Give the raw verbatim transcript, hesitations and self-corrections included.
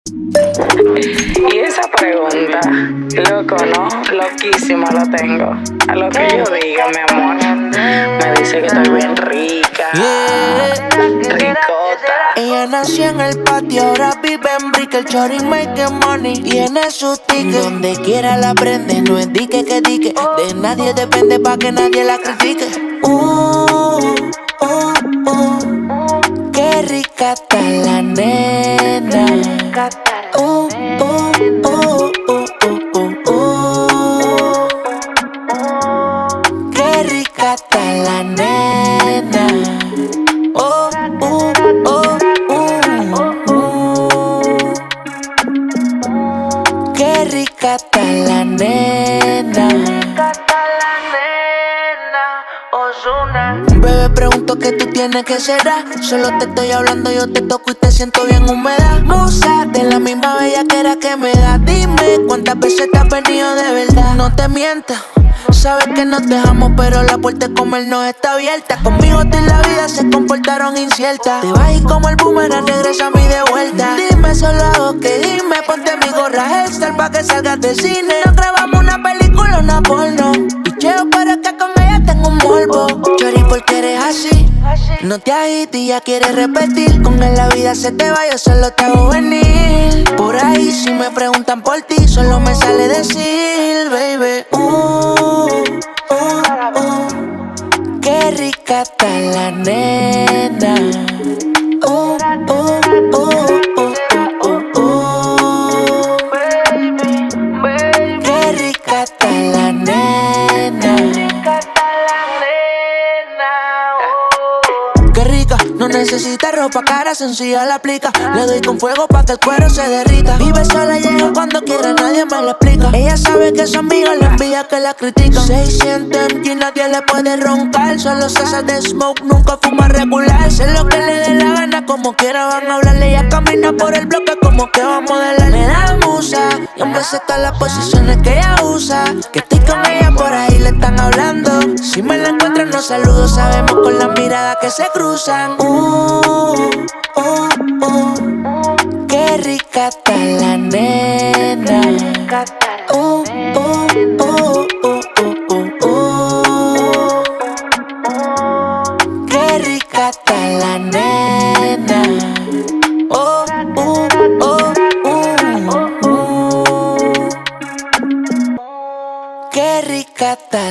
Y esa pregunta, loco, ¿no? Loquísima lo tengo. A lo que yo diga, mi amor, me dice que estoy bien rica, ricota. Ella nació en el patio, ahora vive en Brick. El chori make money, tiene su ticket. Donde quiera la prende, no es dique que dique. De nadie depende pa' que nadie la critique. Uh, uh, uh, qué rica está la nena. Uh, uh, uh, uh, uh, uh, uh. Qué rica está la nena. Oh, uh, oh, uh, uh. Qué rica está la nena. Bebé, pregunto qué tú tienes, que será. Solo te estoy hablando, yo te toco y te siento bien húmeda. Musa, de la misma bellaquera que me da. Dime cuántas veces te has venido de verdad. No te mientas, sabes que nos dejamos, pero la puerta de comer no está abierta. Conmigo tú y la vida se comportaron inciertas. Te vas y como el boomerang regresa a mí de vuelta. Dime solo hago que dime, ponte mi gorra extra pa' que salgas del cine. Nos grabamos una película, una porno. Picheo, pero es que con ella tengo un morbo. Chori, porque eres así. No te agites y ya quieres repetir. Con él la vida se te va, yo solo te hago venir. Por ahí si me preguntan por ti, solo me sale decir, baby. Uh, uh, uh, qué rica está la nena. Uh, uh, uh, uh, uh, uh, uh. Qué rica está la nena. Qué rica, no necesita ropa, cara sencilla la aplica. Le doy con fuego pa' que el cuero se derrita. Vive sola, llega cuando quiera, nadie me lo explica. Ella sabe que su amiga le envía que la critica. seiscientos M G, nadie le puede roncar. Solo cesas de smoke, nunca fuma regular. Sé lo que le dé la gana, como quiera van a hablarle. Ella camina por el bloque como que va a modelar. Le da musa, y me todas las posiciones que ella usa. Que estoy con ella, por ahí le están hablando. Si me la encuentran, no saludo, sabemos con la mirada que se cruzan. Uh, uh, uh, qué rica está la nena. Uh, uh, uh, uh, uh, uh, uh. Qué rica está la nena. Oh, uh, oh, uh, uh. Qué rica está